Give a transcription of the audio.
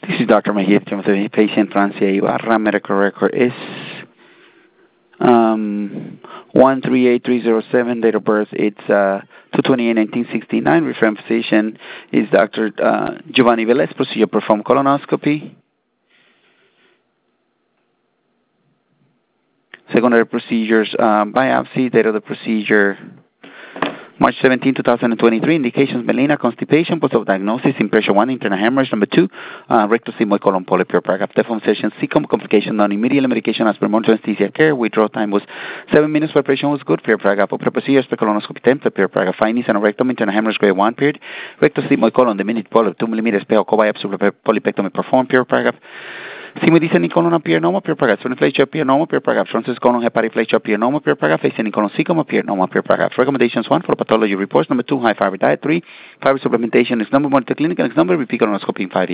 This is Dr. Mejia, patient Francia Ibarra. Medical record is 138307. Date of birth it's 2/28/1969. Referring physician is Dr. Giovanni Velez. Procedure perform colonoscopy. Secondary procedures, biopsy. Date of the procedure March 17, 2023. Indications: melena, constipation, post-diagnosis, impression 1, internal hemorrhage. Number 2, rectal sigmoid colon polyp, pure paragraph. Deform session, secum, complication, non-immediate medication as per monitor anesthesia care. Withdrawal time was 7 minutes. Preparation was good, pure paragraph. Opera procedures, per colonoscopy template, pure paragraph. Findings: anorectum, internal hemorrhage, grade 1, period. Rectal sigmoid colon, diminished polyp, 2 millimeters, pale, co-biopsy, polypectomy performed, pure paragraph. Sigmoid colon appear normal, pure paragraph. Inflation appear normal, pure paragraph. Transverse colon hepatic inflation appear normal, pure paragraph. Ascending colon cecum appear normal, pure paragraph. Recommendations: 1, for pathology reports. Number 2, high fiber diet. 3, fiber supplementation is number 1 to clinic, and it's number repeat colonoscopy in 5 years.